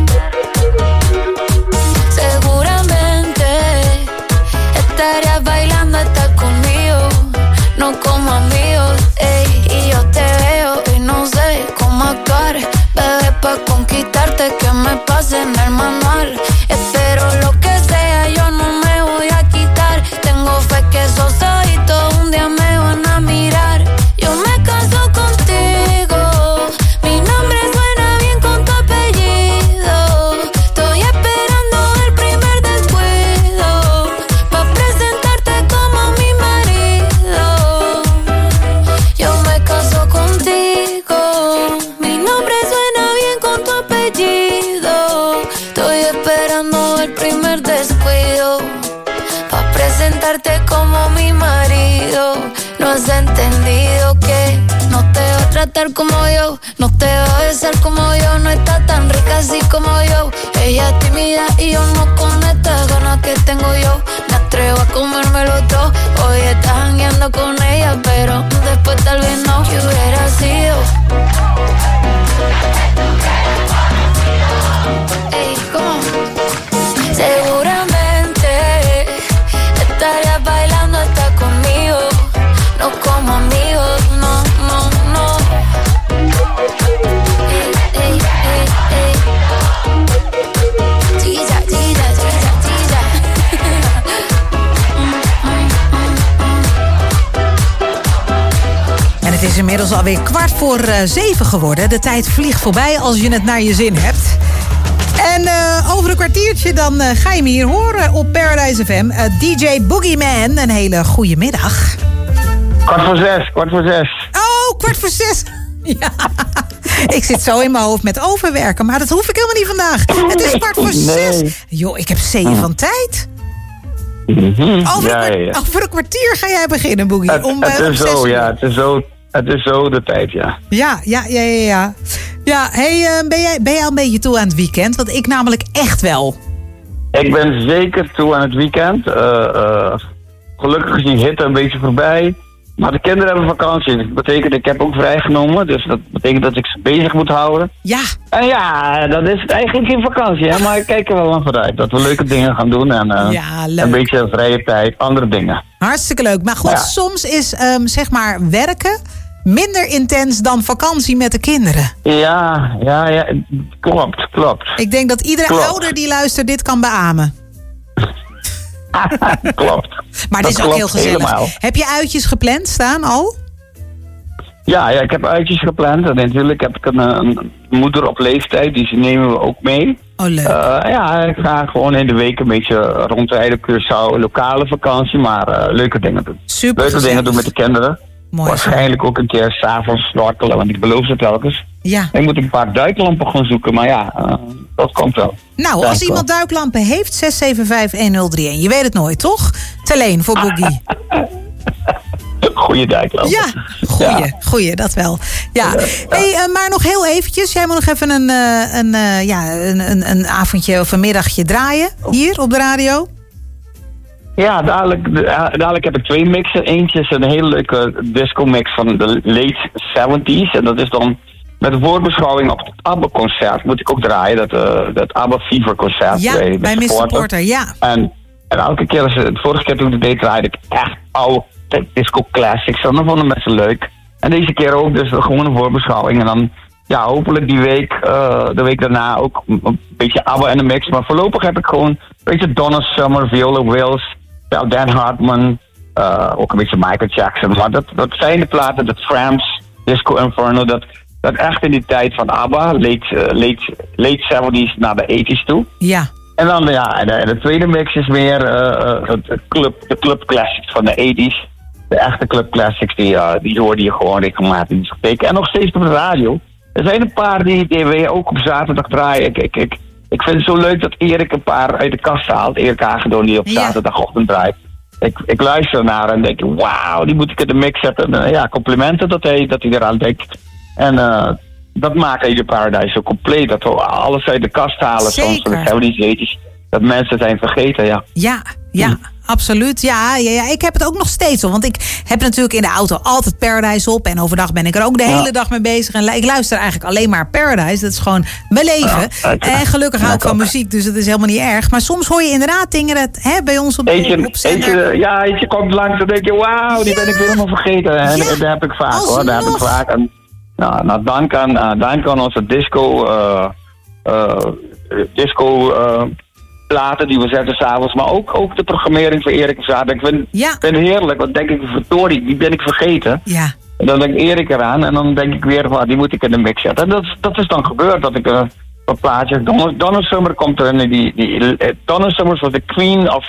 Seguramente estarías bailando hasta conmigo. No como amigos, ey, y yo te veo y no sé cómo actuar. Bebé, pa' conquistarte que me pase en el manual. Espero lo que sea, yo no me voy a quitar. Tengo fe que esos ojitos un día me van a mirar. Yo me caso contigo, mi nombre suena bien con tu apellido. Estoy esperando el primer descuido pa' presentarte como mi marido. Yo me caso contigo, mi nombre suena bien con tu apellido. Estoy esperando el primer descuido pa' presentarte como mi marido. No has entendido que no te va a tratar como yo, no te va a besar como yo. No está tan rica así como yo. Ella es tímida y yo no con estas ganas que tengo yo. Me atrevo a comérmelo todo. Hoy estás jangueando con ella, pero después tal vez no. ¿Qué hubiera sido? Ey, ¿cómo? Seguramente estarías bailando hasta conmigo. No como amigos, no, no, no. Ey, ey, ey, ey. Chiquilla, chiquilla, chiquilla, chiquilla. En het is inmiddels alweer kwart voor uh, zeven geworden. De tijd vliegt voorbij als je het naar je zin hebt. En uh, over een kwartiertje dan uh, ga je me hier horen op Paradise F M. Uh, D J Boogeyman, een hele goede middag. Kwart voor zes, kwart voor zes. Oh, kwart voor zes. Ja, ik zit zo in mijn hoofd met overwerken, maar dat hoef ik helemaal niet vandaag. Het is kwart voor zes. Nee. Joh, ik heb zeeën van tijd. Mm-hmm. Over, ja, een, ja. over een kwartier ga jij beginnen, Boogie. Het, om, het uh, om is zes zo, uur. ja. Het is zo, het is zo de tijd, ja. Ja, ja, ja, ja. Ja, ja hey, uh, ben, jij, ben jij al een beetje toe aan het weekend? Want ik namelijk echt wel. Ik ben zeker toe aan het weekend. Uh, uh, gelukkig is die hitte een beetje voorbij. Maar de kinderen hebben vakantie. Dat betekent, ik heb ook vrijgenomen. Dus dat betekent dat ik ze bezig moet houden. Ja. En ja, dat is het eigenlijk geen vakantie. Hè? Maar ik kijk er wel aan vooruit. Dat we leuke dingen gaan doen. En uh, ja, leuk. Een beetje vrije tijd, andere dingen. Hartstikke leuk. Maar goed, Ja. soms is um, zeg maar werken minder intens dan vakantie met de kinderen. Ja, ja, ja. Klopt, klopt. Ik denk dat iedere Klopt. ouder die luistert dit kan beamen. Klopt. Maar het is Dat ook klopt heel gezellig. helemaal. Heb je uitjes gepland staan al? Ja, ja, ik heb uitjes gepland. En natuurlijk heb ik een, een moeder op leeftijd, die nemen we ook mee. Oh, leuk. Uh, ja, ik ga gewoon in de week een beetje rondrijden, Curaçao, lokale vakantie, maar uh, leuke dingen doen. Super Leuke gezellig. dingen doen met de kinderen. Mooi. Waarschijnlijk ook een keer s'avonds snorkelen, want ik beloof het telkens. Ja. Ik moet een paar duiklampen gaan zoeken, maar ja, uh, dat komt wel. Nou, Dank als wel. iemand duiklampen heeft, zes zeven vijf een nul drie een. Je weet het nooit, toch? Teleen voor Boogie. Goeie duiklampen. Ja, goeie, Ja. goeie, dat wel. Ja. Hey, uh, maar nog heel eventjes. Jij moet nog even een, uh, een, uh, ja, een, een, een avondje of een middagje draaien. Hier op de radio. Ja, dadelijk, dadelijk heb ik twee mixen. Eentje is een hele leuke disco-mix van de late seventies. En dat is dan met een voorbeschouwing op het ABBA-concert. Moet ik ook draaien, dat, uh, dat ABBA Fever-concert. Ja, bij, bij mister Porter, ja. En, en elke keer, als het vorige keer toen ik het deed, draaide ik echt oude disco-classics. En dat vonden mensen leuk. En deze keer ook, dus gewoon een voorbeschouwing. En dan, ja, hopelijk die week, uh, de week daarna ook een beetje ABBA in de mix. Maar voorlopig heb ik gewoon een beetje Donna Summer, Viola Wills, Dan Hartman, uh, ook een beetje Michael Jackson. Maar dat, dat zijn de platen, dat Tramps, Disco Inferno, dat, dat echt in die tijd van ABBA, late, uh, late, late seventies naar de eighties toe. Ja. En dan, ja, en de, en de tweede mix is meer uh, de, club, de club classics van de eighties. De echte club classics, die, uh, die hoorde je gewoon regelmatig in de discotheek. En nog steeds op de radio. Er zijn een paar die, die we ook op zaterdag draaien. Ik, ik, ik, ik vind het zo leuk dat Erik een paar uit de kast haalt. Erik Hagedorn die op zaterdagochtend draait. Ik, ik luister naar en denk, wauw, die moet ik in de mix zetten. En, uh, ja, complimenten dat hij, dat hij eraan denkt. En uh, dat maakt Ede Paradise zo compleet. Dat we alles uit de kast halen. Zeker. Soms van de seventies, dat mensen zijn vergeten, ja. Ja, ja. Mm. Absoluut, ja, ja, ja. Ik heb het ook nog steeds al. Want ik heb natuurlijk in de auto altijd Paradise op. En overdag ben ik er ook de hele ja. dag mee bezig. En ik luister eigenlijk alleen maar Paradise. Dat is gewoon mijn leven. Ja, en gelukkig hou ik van muziek, dus dat is helemaal niet erg. Maar soms hoor je inderdaad dingen dat, hè, bij ons op, eentje, op zender. Eentje, ja, eentje komt langs en denk je, wauw, die ja. ben ik weer helemaal vergeten. En ja. dat heb ik vaak Alsnog. hoor, dat heb ik vaak. En, nou, nou, dank aan, uh, dank aan onze disco, uh, uh, disco... Uh, platen die we zetten s'avonds, maar ook, ook de programmering voor Erik Zaad. Ik vind, ja. vind heerlijk, want denk ik, verdorie, die ben ik vergeten. Ja. En dan denk ik Erik eraan en dan denk ik weer, well, die moet ik in de mix zetten. En dat, dat is dan gebeurd, dat ik uh, een plaatje... Donna, Donna Summer komt er in, die, die, uh, Donna Summer was de queen of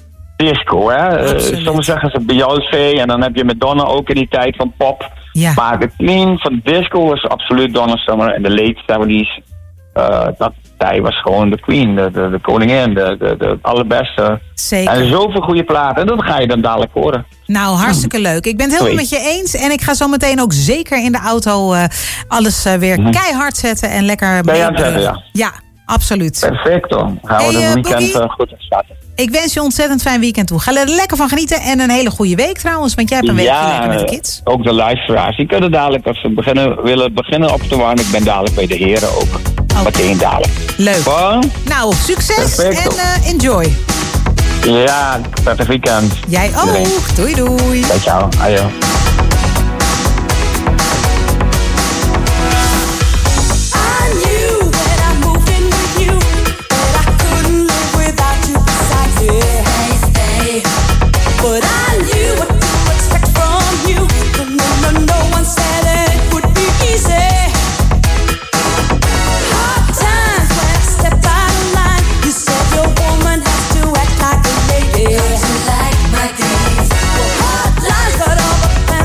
disco, hè. Uh, soms zeggen ze Beyoncé en dan heb je met Donna ook in die tijd van pop. Ja. Maar de queen van disco was absoluut Donna Summer in de late seventies. Uh, dat, zij was gewoon de queen, de, de, de koningin, de, de, de allerbeste. Zeker. En zoveel goede platen. En dat ga je dan dadelijk horen. Nou, hartstikke leuk. Ik ben het helemaal met je eens. En ik ga zo meteen ook zeker in de auto uh, alles uh, weer mm-hmm. keihard zetten. En lekker... Keihard zetten, ja. Ja, absoluut. Perfect hoor. Gaan we hey, de weekend uh, goed starten. Ik wens je een ontzettend fijn weekend toe. Ga er lekker van genieten. En een hele goede week trouwens. Want jij hebt een weekje ja, lekker met de kids. Ook de luisteraars. Die kunnen dadelijk, als ze beginnen, willen beginnen op te warmen. Ik ben dadelijk bij de heren ook. Oh. Meteen dadelijk. Leuk. Bon. Nou, succes Perfect. en uh, enjoy. Ja, prettig weekend. Jij ook. Iedereen. Doei doei. Ciao, ciao. Ajo. Like my days. Well, hot lines cut over.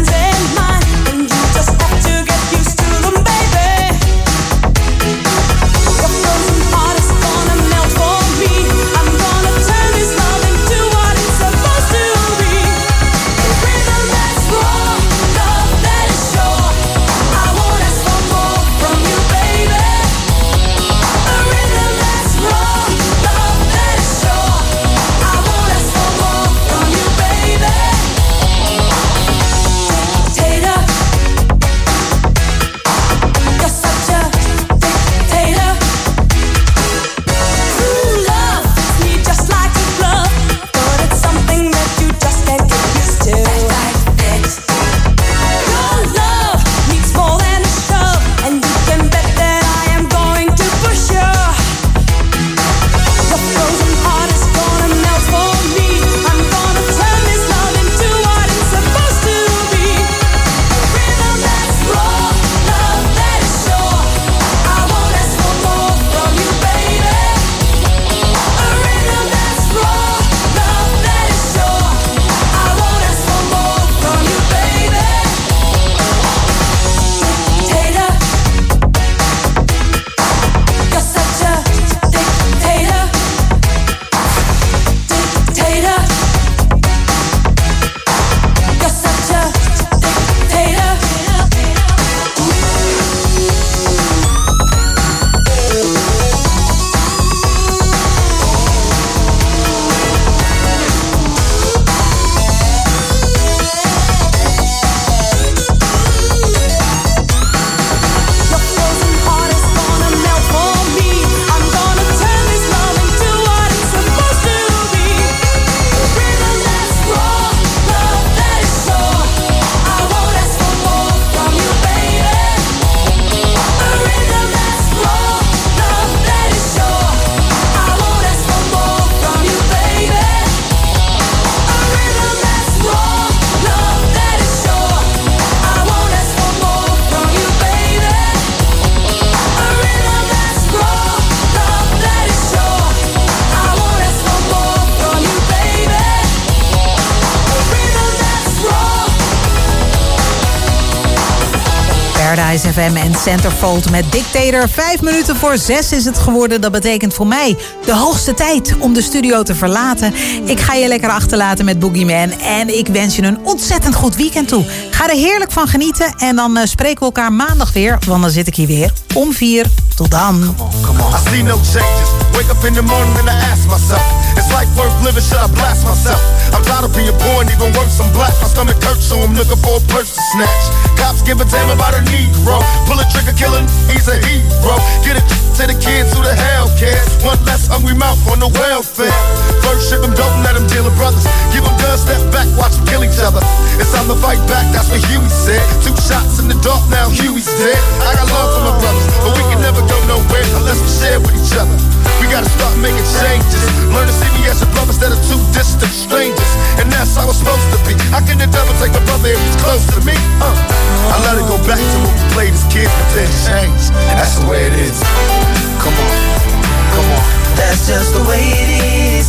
Paradise F M en Centerfold met Dictator. Vijf minuten voor zes is het geworden. Dat betekent voor mij de hoogste tijd om de studio te verlaten. Ik ga je lekker achterlaten met Boogeyman. En ik wens je een ontzettend goed weekend toe. Ga er heerlijk van genieten. En dan uh, spreken we elkaar maandag weer. Want dan zit ik hier weer om vier. Tot dan. Come on, come on. I see no changes. Wake up in the morning and I ask myself, is life worth living? Should I blast myself? I'm tired of being poor and even worse, I'm black. My stomach hurts, so I'm looking for a purse to snatch. Cops give a damn about a Negro. Pull a trigger, killing, he's a hero. Get it to the kids who the hell cares. One less hungry mouth on the welfare. First ship them, don't let them deal with brothers. Give them guns, step back, watch them kill each other. It's time to fight back, that's what Huey said. Two shots in the dark, now Huey's dead. I got love for my brothers, but we can never go nowhere unless we share with each other. We gotta start making changes. Learn to see me as a brother instead of two distant strangers. And that's how it's supposed to be. How can the devil take a brother if he's close to me? Uh. I let it go back to when we played as kids, but then change. That's the way it is. Come on, come on. That's just the way it is.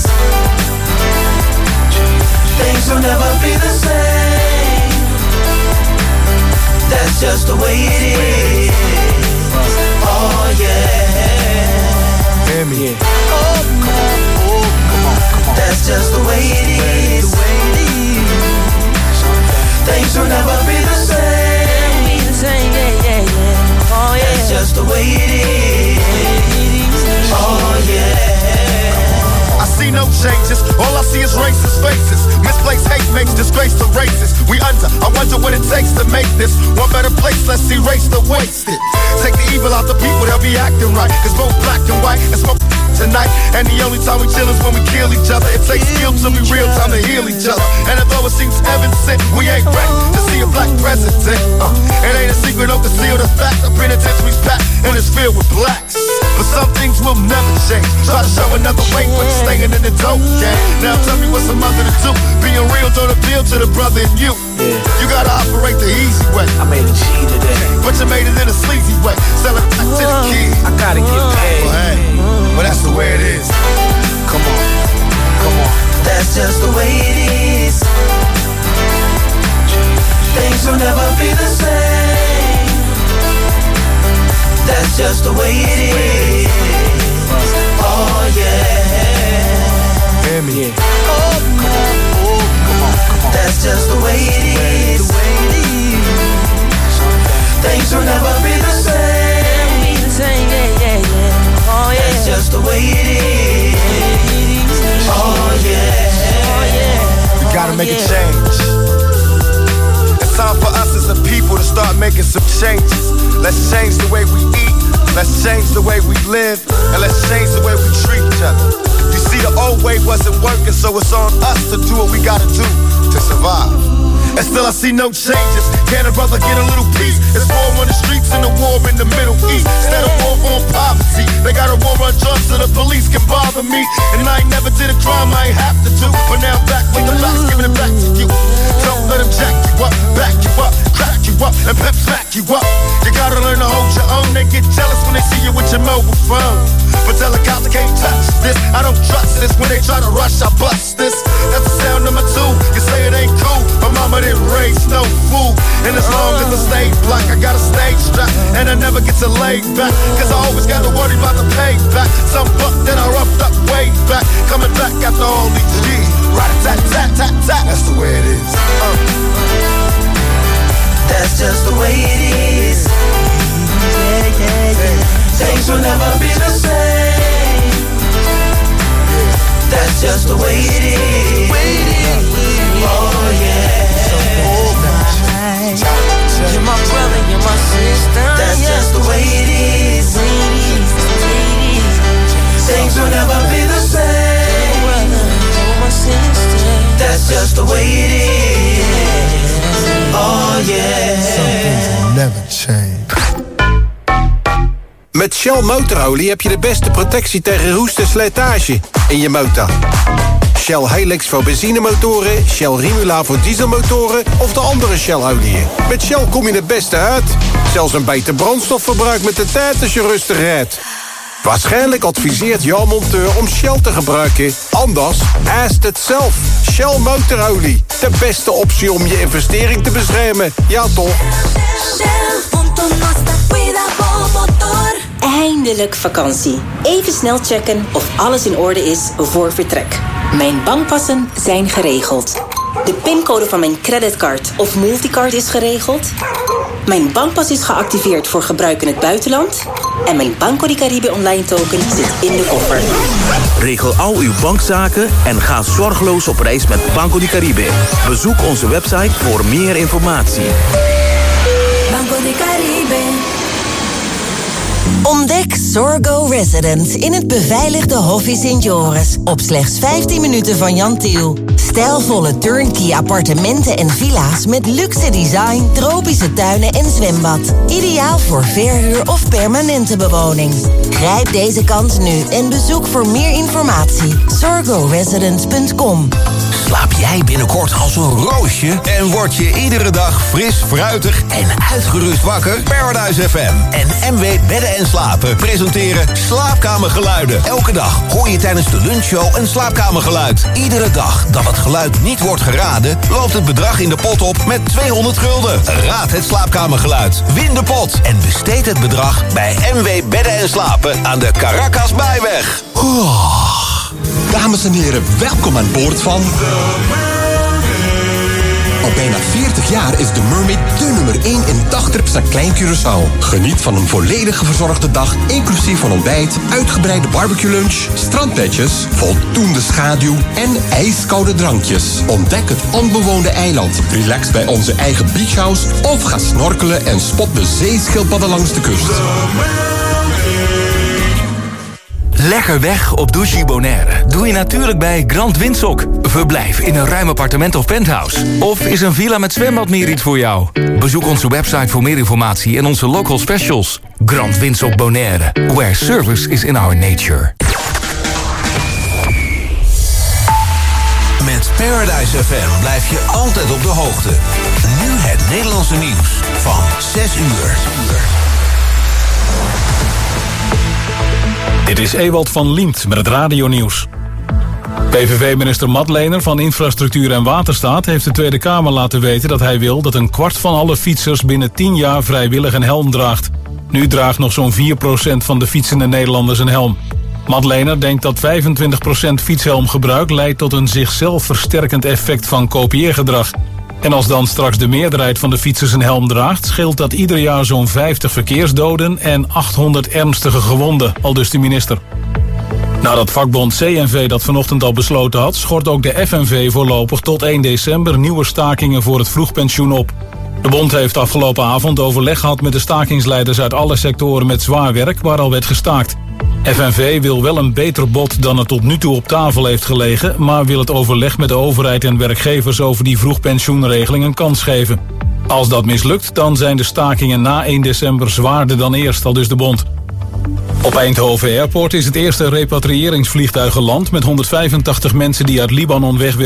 Things will never be the same. That's just the way it is. Oh yeah. Hear me. Yeah. Oh, come on. Oh, come on, come on. That's just the way it is. Things will never be the same. Be the same, yeah, yeah, yeah. Oh yeah. That's just the way it is. Oh yeah. I see no changes, all I see is racist faces. Misplaced hate makes disgrace to races. We under, I wonder what it takes to make this one better place. Let's erase the wasted. Take the evil out the people, they'll be acting right. Cause both black and white, it's more tonight. And the only time we chill is when we kill each other. It takes skill to be real time to heal each other. And although it seems heaven sent, we ain't ready to see a black president. uh, It ain't a secret, don't conceal the fact. The penitentiary's packed and it's filled with blacks. But some things will never change. Try to show another way, but staying in the dope game. Now tell me what's a mother to do. Being real don't appeal to the brother in you. Yeah. You gotta operate the easy way. I made a G today, but you made it in a sleazy way. Sell it back to the kid. I gotta get paid. Well, hey, well that's the way it is. Come on, come on. That's just the way it is. Things will never be the same. That's just the way it is. Oh yeah. Hear me. Yeah. Oh, come on. Oh, come on, come on. That's just the way it is. Things will never be the same. Be the same, yeah, yeah, yeah. Oh yeah. That's just the way it is. Oh yeah. Oh yeah. We gotta make a change. It's time for us as a people to start making some changes. Let's change the way we eat. Let's change the way we live. And let's change the way we treat each other. You see, the old way wasn't working, so it's on us to do what we gotta do to survive. And still I see no changes. Can a brother get a little peace? It's war on the streets and a war in the Middle East. Instead of war on poverty, they got a war on drugs so the police can bother me. And I ain't never did a crime I ain't have to do. But now I'm back with the facts, giving it back to you. Don't let them jack you up, back you up, crack you up, and pep smack you up. You gotta learn to hold your own. They get jealous when they see you with your mobile phone. But tell the cops I can't touch this. I don't trust this. When they try to rush, I bust this. That's the sound number two. You say it ain't cool, but mama didn't raise no fool. And as long as I stay black, I got a stage strap. And I never get to lay back, cause I always gotta worry about the payback. Some buck that I roughed up way back, coming back after all these years. Rat-a-tat-tat-tat-tat. That's the way it is. uh. That's just the way it is. Yeah, yeah, yeah. Things will never be the same. That's just the way it is. Oh yeah. You're my brother, you're my sister. That's just the way it is. Things will never be the same. That's just the way it is. Oh yeah. Some things will never change. Met Shell motorolie heb je de beste protectie tegen roest en slijtage in je motor. Shell Helix voor benzinemotoren, Shell Rimula voor dieselmotoren of de andere Shell-oliën. Met Shell kom je het beste uit. Zelfs een beter brandstofverbruik met de tijd als je rustig rijdt. Waarschijnlijk adviseert jouw monteur om Shell te gebruiken. Anders, ask het zelf. Shell motorolie. De beste optie om je investering te beschermen. Ja, toch? Eindelijk vakantie. Even snel checken of alles in orde is voor vertrek. Mijn bankpassen zijn geregeld. De pincode van mijn creditcard of multicard is geregeld. Mijn bankpas is geactiveerd voor gebruik in het buitenland. En mijn Banco di Caribe online token zit in de koffer. Regel al uw bankzaken en ga zorgeloos op reis met Banco di Caribe. Bezoek onze website voor meer informatie. Banco di Caribe. Ontdek Sorgo Residence in het beveiligde Hoffie Sint Joris. Op slechts vijftien minuten van Jan Tiel. Stijlvolle turnkey appartementen en villa's met luxe design, tropische tuinen en zwembad. Ideaal voor verhuur of permanente bewoning. Grijp deze kans nu en bezoek voor meer informatie sorgo residence punt com. Slaap jij binnenkort als een roosje en word je iedere dag fris, fruitig en uitgerust wakker? Paradise F M en M W Bedden en Slapen presenteren Slaapkamergeluiden. Elke dag hoor je tijdens de lunchshow een slaapkamergeluid. Iedere dag dat het geluid niet wordt geraden, loopt het bedrag in de pot op met tweehonderd gulden. Raad het slaapkamergeluid, win de pot en besteed het bedrag bij M W Bedden en Slapen aan de Caracas Bijweg. Oh. Dames en heren, welkom aan boord van... Al bijna veertig jaar is de Mermaid de nummer één in dagtrips naar Klein Curaçao. Geniet van een volledig verzorgde dag, inclusief van ontbijt, uitgebreide barbecue lunch, strandbedjes, voldoende schaduw en ijskoude drankjes. Ontdek het onbewoonde eiland, relax bij onze eigen beachhouse of ga snorkelen en spot de zeeschildpadden langs de kust. Lekker weg op Douche Bonaire doe je natuurlijk bij Grand Windsock. Verblijf in een ruim appartement of penthouse. Of is een villa met zwembad meer iets voor jou? Bezoek onze website voor meer informatie en onze local specials. Grand Windsock Bonaire, where service is in our nature. Met Paradise F M blijf je altijd op de hoogte. Nu het Nederlandse nieuws van zes uur. Dit is Ewald van Liemt met het radionieuws. P V V-minister Madlener van Infrastructuur en Waterstaat heeft de Tweede Kamer laten weten dat hij wil dat een kwart van alle fietsers binnen tien jaar vrijwillig een helm draagt. Nu draagt nog zo'n vier procent van de fietsende Nederlanders een helm. Madlener denkt dat vijfentwintig procent fietshelmgebruik leidt tot een zichzelf versterkend effect van kopieergedrag. En als dan straks de meerderheid van de fietsers een helm draagt, scheelt dat ieder jaar zo'n vijftig verkeersdoden en achthonderd ernstige gewonden, aldus de minister. Nadat vakbond C N V dat vanochtend al besloten had, schort ook de F N V voorlopig tot één december nieuwe stakingen voor het vroegpensioen op. De bond heeft afgelopen avond overleg gehad met de stakingsleiders uit alle sectoren met zwaar werk waar al werd gestaakt. F N V wil wel een beter bod dan het tot nu toe op tafel heeft gelegen, maar wil het overleg met de overheid en werkgevers over die vroegpensioenregeling een kans geven. Als dat mislukt, dan zijn de stakingen na één december zwaarder dan eerst, aldus de bond. Op Eindhoven Airport is het eerste repatriëringsvliegtuig geland met honderdvijfentachtig mensen die uit Libanon weg willen.